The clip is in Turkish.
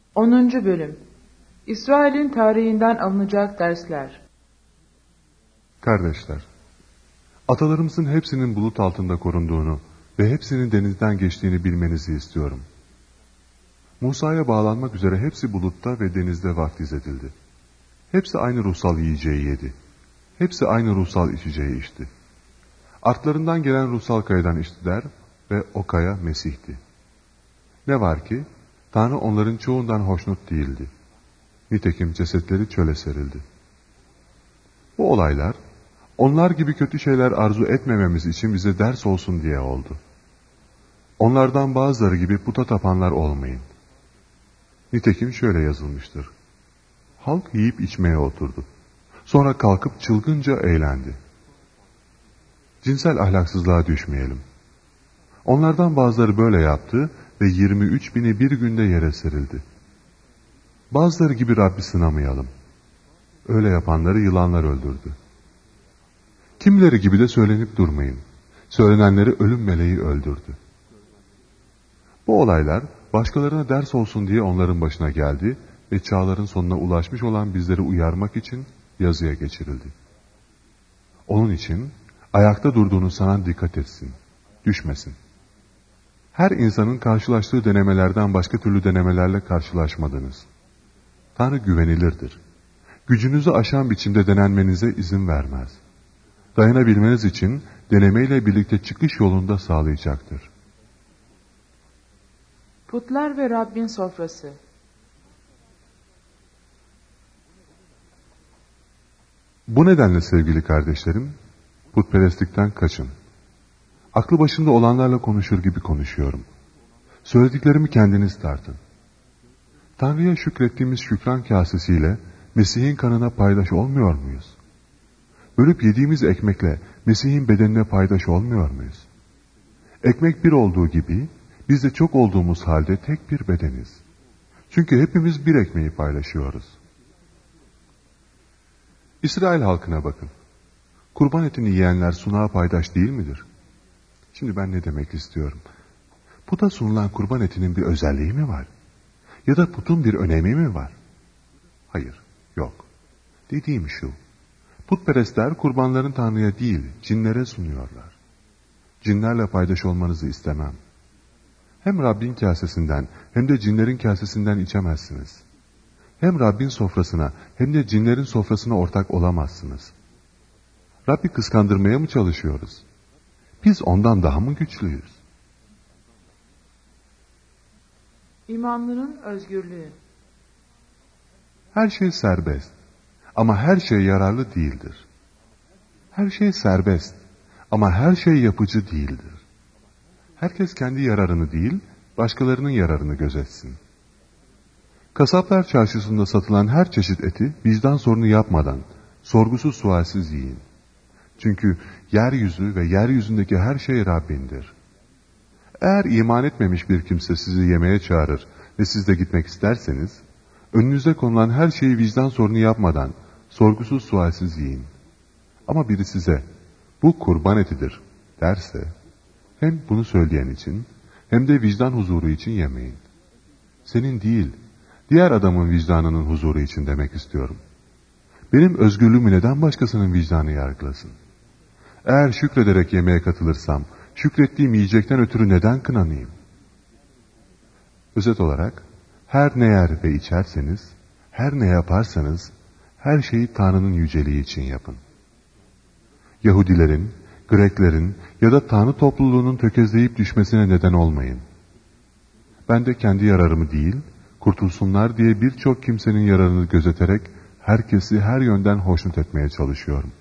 10. Bölüm İsrail'in tarihinden alınacak dersler. Kardeşler, atalarımızın hepsinin bulut altında korunduğunu ve hepsinin denizden geçtiğini bilmenizi istiyorum. Musa'ya bağlanmak üzere hepsi bulutta ve denizde vaftiz edildi. Hepsi aynı ruhsal yiyeceği yedi. Hepsi aynı ruhsal içeceği içti. Artlarından gelen ruhsal kayadan içtiler ve o kaya Mesih'ti. Ne var ki, Tanrı onların çoğundan hoşnut değildi. Nitekim cesetleri çöle serildi. Bu olaylar, onlar gibi kötü şeyler arzu etmememiz için bize ders olsun diye oldu. Onlardan bazıları gibi puta tapanlar olmayın. Nitekim şöyle yazılmıştır. Halk yiyip içmeye oturdu. Sonra kalkıp çılgınca eğlendi. Cinsel ahlaksızlığa düşmeyelim. Onlardan bazıları böyle yaptı ve 23.000'i bir günde yere serildi. Bazıları gibi Rabbi sınamayalım. Öyle yapanları yılanlar öldürdü. Kimileri gibi de söylenip durmayın. Söylenenleri ölüm meleği öldürdü. Bu olaylar başkalarına ders olsun diye onların başına geldi ve çağların sonuna ulaşmış olan bizleri uyarmak için yazıya geçirildi. Onun için ayakta durduğunu sanan dikkat etsin, düşmesin. Her insanın karşılaştığı denemelerden başka türlü denemelerle karşılaşmadınız. Tanrı güvenilirdir. Gücünüzü aşan biçimde denenmenize izin vermez. Dayanabilmeniz için denemeyle birlikte çıkış yolunda sağlayacaktır. Putlar ve Rabbin sofrası. Bu nedenle sevgili kardeşlerim, putperestlikten kaçın. Aklı başında olanlarla konuşur gibi konuşuyorum. Söylediklerimi kendiniz tartın. Tanrı'ya şükrettiğimiz şükran kasesiyle Mesih'in kanına paydaş olmuyor muyuz? Bölüp yediğimiz ekmekle Mesih'in bedenine paydaş olmuyor muyuz? Ekmek bir olduğu gibi biz de çok olduğumuz halde tek bir bedeniz. Çünkü hepimiz bir ekmeği paylaşıyoruz. İsrail halkına bakın. Kurban etini yiyenler sunağa paydaş değil midir? Şimdi ben ne demek istiyorum? Puta sunulan kurban etinin bir özelliği mi var? Ya da putun bir önemi mi var? Hayır, yok. Dediğim şu, putperestler kurbanların Tanrı'ya değil, cinlere sunuyorlar. Cinlerle paydaş olmanızı istemem. Hem Rabbin kasesinden hem de cinlerin kasesinden içemezsiniz. Hem Rabbin sofrasına hem de cinlerin sofrasına ortak olamazsınız. Rabbi kıskandırmaya mı çalışıyoruz? Biz ondan daha mı güçlüyüz? İmanlının özgürlüğü. Her şey serbest ama her şey yararlı değildir. Her şey serbest ama her şey yapıcı değildir. Herkes kendi yararını değil, başkalarının yararını gözetsin. Kasaplar çarşısında satılan her çeşit eti vicdan sorunu yapmadan, sorgusuz sualsiz yiyin. Çünkü yeryüzü ve yeryüzündeki her şey Rabbindir. Eğer iman etmemiş bir kimse sizi yemeğe çağırır ve siz de gitmek isterseniz, önünüze konulan her şeyi vicdan sorunu yapmadan, sorgusuz sualsiz yiyin. Ama biri size, bu kurban etidir derse, hem bunu söyleyen için hem de vicdan huzuru için yemeyin. Senin değil, diğer adamın vicdanının huzuru için demek istiyorum. Benim özgürlüğümü neden başkasının vicdanı yargılasın? Eğer şükrederek yemeğe katılırsam, şükrettiğim yiyecekten ötürü neden kınanayım? Özet olarak, her ne yer ve içerseniz, her ne yaparsanız, her şeyi Tanrı'nın yüceliği için yapın. Yahudilerin, Greklerin ya da Tanrı topluluğunun tökezleyip düşmesine neden olmayın. Ben de kendi yararımı değil, kurtulsunlar diye birçok kimsenin yararını gözeterek herkesi her yönden hoşnut etmeye çalışıyorum.